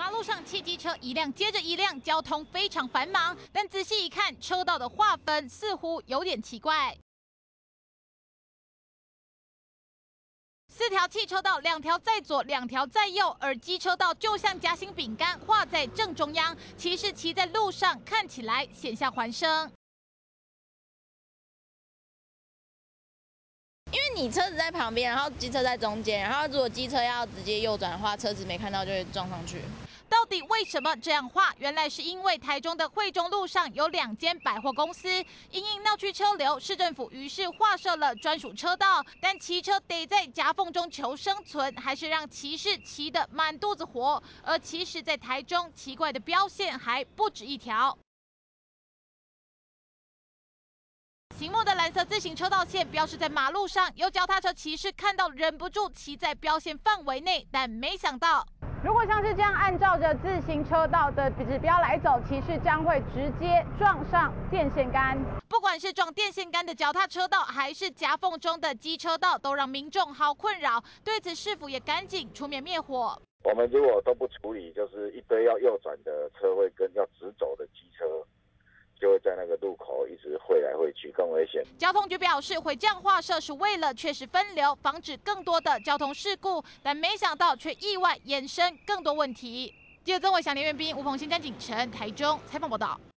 马路上汽机车一辆接着一辆，交通非常繁忙。但仔细一看，车道的划分似乎有点奇怪。4条汽车道，2条在左，2条在右，而机车道就像夹心饼干，画在正中央。骑士骑在路上，看起来险象环生。 因为你车子在旁边，然后机车在中间，然后如果机车要直接右转的话，车子没看到就会撞上去。 到底为什么这样画？原来是因为台中的惠中路上有2间百货公司，因应闹区车流，市政府于是划设了专属车道。但骑车得在夹缝中求生存，还是让骑士骑得满肚子火。而其实，在台中，奇怪的标线还不止1条。 醒目的蓝色自行车道线标示在马路上，有脚踏车骑士看到忍不住骑在标线范围内，但没想到，如果像是这样按照着自行车道的指标来走，骑士将会直接撞上电线杆。不管是撞电线杆的脚踏车道，还是夹缝中的机车道，都让民众好困扰。对此，市府也赶紧出面灭火。 我们如果都不处理，就是一堆要右转的车会跟要直走的机车。 就会在那个路口一直汇来汇去，更危险。 交通局表示，会这样划设是为了确实分流，防止更多的交通事故，但没想到却意外衍生更多问题。记者曾伟翔、连元斌、吴鹏新、詹景成，台中采访报道。